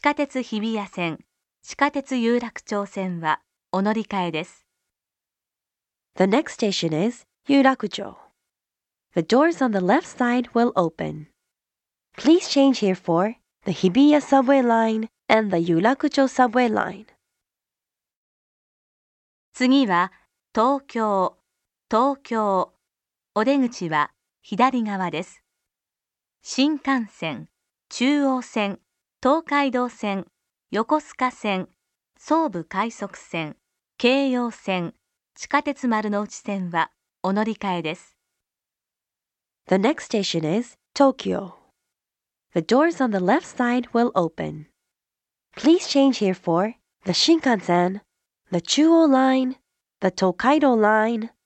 下鉄日比谷線、地下鉄有楽町線はお乗り換えです。 The next station is Yurakucho. The doors on the left side will open. Please change here for the Hibiya subway line and the Yurakucho subway line. 次は東京、東京。お出口は左側です。新幹線、中央線、東海道線、横須賀線、総武快速線、京葉線、地下鉄丸の内線はお乗り換えです。 The next station is Tokyo. The doors on the left side will open. Please change here for the Shinkansen, the Chuo line, the Tokaido line,